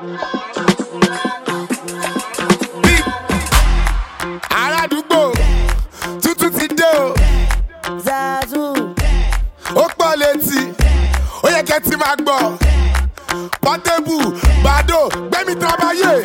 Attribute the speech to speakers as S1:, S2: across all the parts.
S1: Aládùúgbò tuntun ti dé o.
S2: Zazu.
S1: Ó pọ̀ létí, ó yẹ kẹ́ ti máa gbọ́. Portable, Bado, gbẹ́mí tábáyé.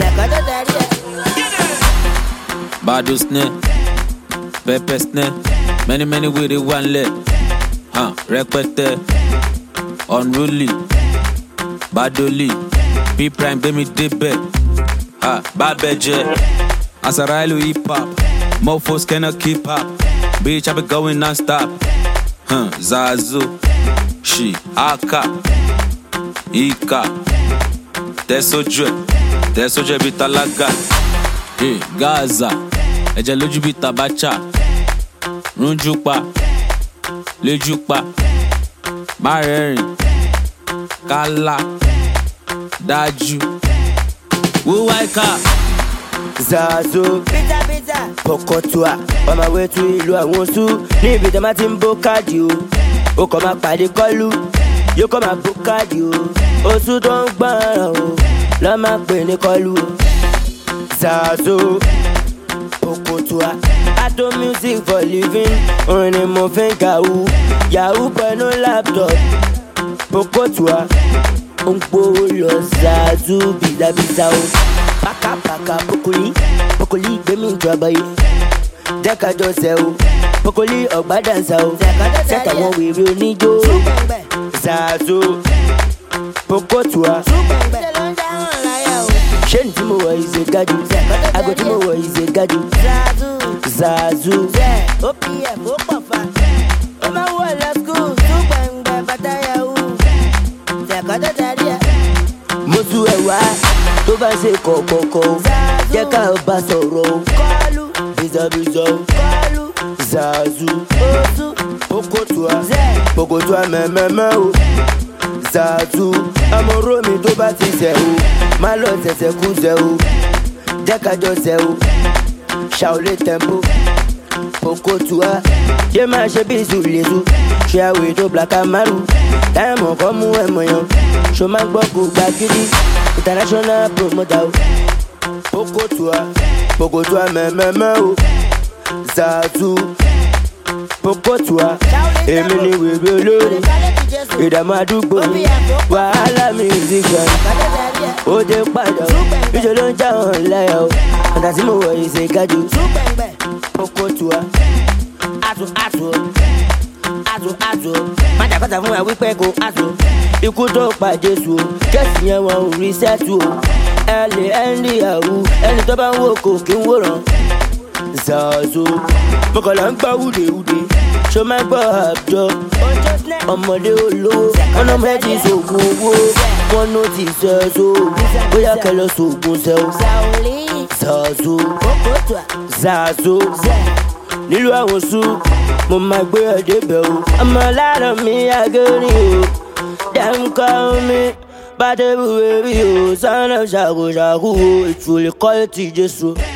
S3: Bado snare, pepper snare, many with it one leg. Rẹpẹtẹ, unruly, Badoli, P prime gbẹ́mí débẹ̀. Babẹjẹ, Asarailu hip hop, mofos cannot keep up. Bitch, I be going non-stop. Zazu, she, Aka, Ika, Tesoje bi talaga. Gaza, ẹ̀jẹ̀ lójú bí tabacha. Runjupa, Lejupa, Marẹ́rìn, Kala, Dájú, Wuwaika.
S2: Zazu. Pizza. Pokotua. On my way to ìlú àwọn Oṣù. Ní ibi tí a máa ti ń bó káàdì o. Ó kàn máa pàdé kọ́lù. Yóò kàn máa bó káàdì o. Oṣù tó ń gbọ́ràn o. Lọ́ máa pè ní kọ́lù o. Zazu. Pokotua. I do music for living. Orin ni mo fi ń kàwú. Yahoo pẹ̀lú laptop. Pokotua. Ó ń gbówó lọ Zazu bìzàbìzà o. Paka Pokoli gbẹ̀mí ìjọba yìí. Jẹ́ ká jọ ṣe o. Pokoli ọ̀gbá dànsá o. Sẹ́tà wọn wèrè oníjó. Zazu Pokotua. Ṣé ní tí mo wọ̀ yìí ṣe gájú? Àgọ́ tí mo wọ̀ yìí ṣe gájú. Zazu OPF ó pọ̀ fa. Ó máa wọ̀ lọ skul. Túgbẹ̀ngbẹ̀ bàtà yahoo. Ṣẹ̀kọ́tọ̀ tẹ̀lé ẹ̀. Mo tú ẹ̀ wá tó bá ṣe kọ̀kọ̀kọ̀. Jẹ́ ká bá sọ̀rọ̀ o. Kọ́lù bìzọ̀bìzọ̀ o. Kọ́lù Zazu Pokotua mẹ́mẹ́mẹ́ o. Zazu amọ̀rọ̀ mi tó bá ti ṣẹ̀ o. Má lọ ṣẹ̀ṣẹ̀ kú ṣẹ̀ o. Jẹ́ ká jọ ṣẹ̀ o. Ṣàolé tempo Pokotua. Yé máa ṣe bí ìsúlẹ̀sù. Ṣé àwẹ̀ tó Black Amaru. Táyàmọ̀ kọ́ mú ẹ̀mọ̀ yan. Ṣo máa gbọ́ kó gbà gidi. International promoter o. Pokotua mẹ́mẹ́mẹ́ o. Zazu Pokotua. Èmi ni wèrè olórí. Ìdààmú àdúgbò mi. Wàhálà musician. Ó dé padà o. Ìṣòro ló ń já wọn láyà o. Ọ̀dà tí mo wọ̀ yìí ṣe gájú. Pokotua. Azu. Májàkọ́ta fún wa wípé kò azu. Ikú tó pa Jésù o. Kẹ́sì yẹn wọn ò rí sẹ́tù o. Ẹ lè ẹ́ndì àwù. Ẹni tó bá ń wò kò kí ń wòran. Zazu mọ̀kànlá ń gbá wúdewúde. Ṣo máa gbọ́ àbjọ. Ọmọdé olówó. Wọ́n náà mẹ́tì sògùn owó. Wọ́n ló ti sẹ́so. Bóyá kẹlẹ́ sògùn sẹ́ o. Zazu nílùú àwọn Oṣù. Mo máa gbé ọdẹ bẹ̀ o. Ọmọ lára mi agẹ́rì o. Dem call me Portable baby o. Son of Shaku o. Ìtúlẹ̀ kọ́ ti Jésù.